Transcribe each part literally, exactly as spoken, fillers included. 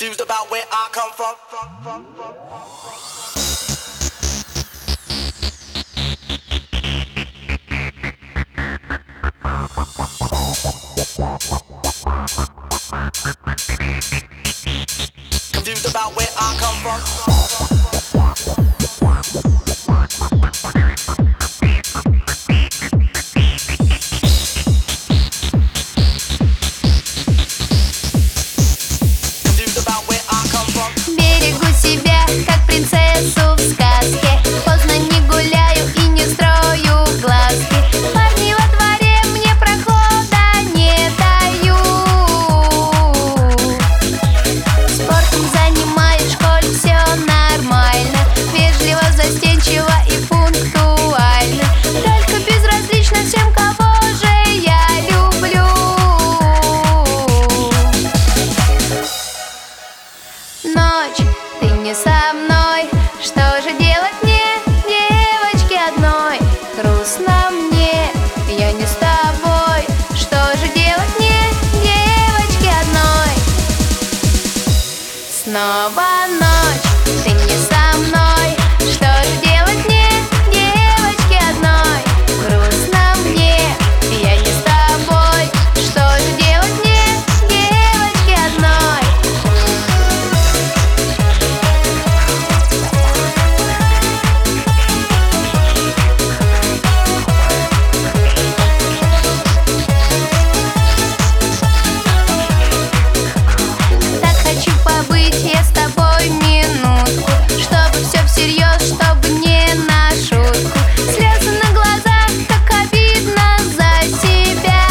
Confused about where I come from. Confused about where I come from. Ночь, ты не со мной, что же делать мне, девочке одной? Грустно мне, я не с тобой, что же делать мне, девочке одной? Снова ночь, ты не со мной, что же делать мне, девочке одной? Грустно мне, я не с тобой, что же делать мне, девочке одной? Побыть я с тобой минутку, чтобы все всерьез, чтобы не на шутку. Слезы на глазах, так обидно за себя.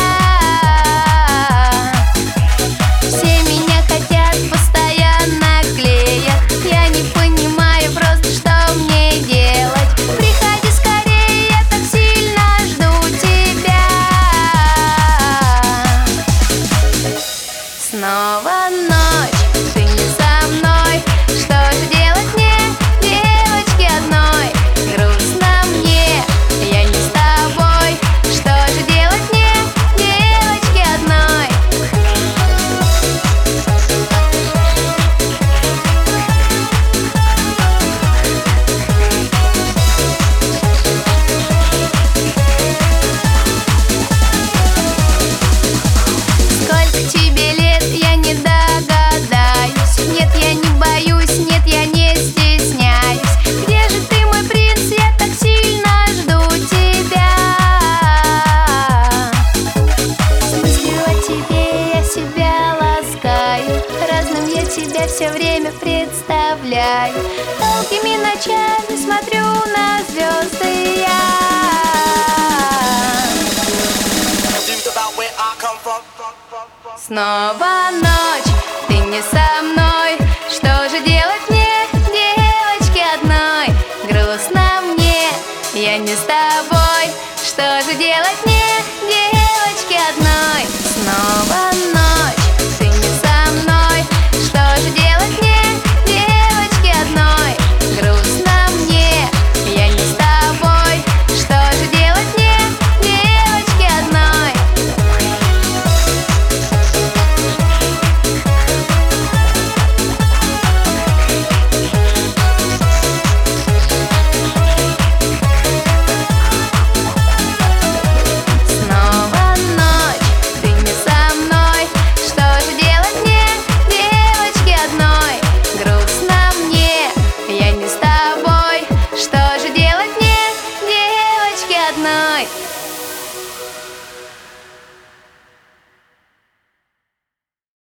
Все меня хотят, постоянно клеят. Я не понимаю просто, что мне делать. Приходи скорее, я так сильно жду тебя. Снова ночь. Ты не со мной, что же делать мне, девочке одной? Грустно мне, я не с тобой, что же делать мне, девочке одной? Сколько тебе лет, я не догадаюсь. Нет, я не боюсь, нет, я не стесняюсь. Где же ты, мой принц, я так сильно жду тебя. С мыслью о тебе я себя ласкаю. Разным я тебя все время представляю. Долгими ночами смотрю на звезды я. Снова ночь, ты не со мной, что же делать мне, девочке одной? Грустно мне, я не с тобой, что же делать мне, девочке одной? Снова ночь, ты не со мной, что же делать мне, девочке одной? Грустно мне, я не с тобой, что же делать мне, девочке одной? Одной.